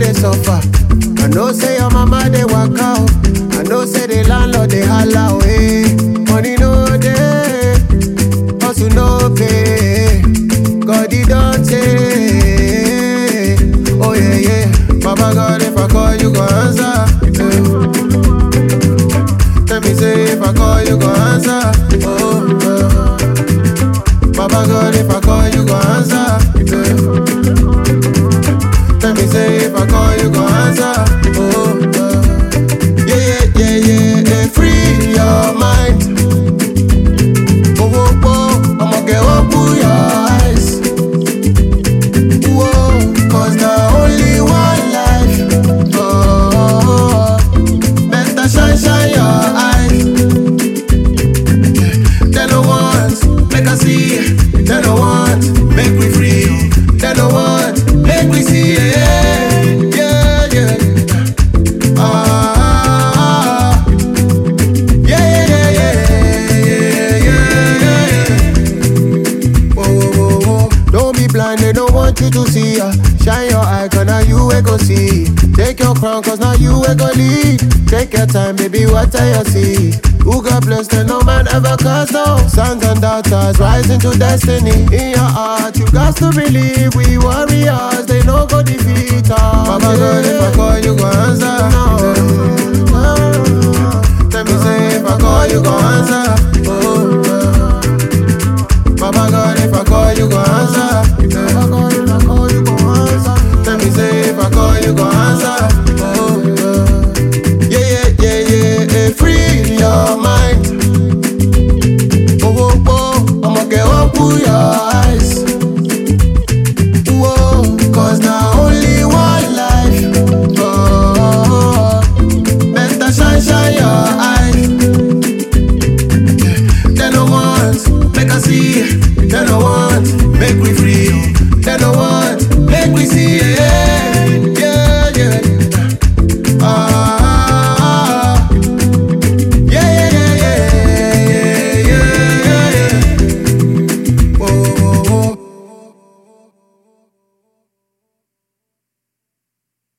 they suffer. I know say your mama they work out. I know say the landlord they holla away. Money no day, hustle no pay. God he don't say. Oh yeah yeah, Baba God if I call you go answer. Let me say if I call you go answer. Oh Baba God if I call you go answer. Let me say if I call you go answer. Oh yeah yeah yeah yeah, free your mind. Oh oh oh, I'ma get open your eyes. Whoa, cause now only one life. Oh, better shine your eyes. They don't want, make us see. They don't want, make we free. They don't want, make we see. Yeah, yeah, yeah. Yeah, yeah, yeah, yeah, yeah. Whoa, whoa, whoa, whoa. Don't be blind, they don't want you to see ya. Shine your eye, cause now you will go see. Take your crown, cause now you will go lead. Take your time, baby, what I you see. Who God bless, then no man ever cast down. Sons and daughters rising to destiny. In your heart, you got to believe we warriors, they no go defeat us.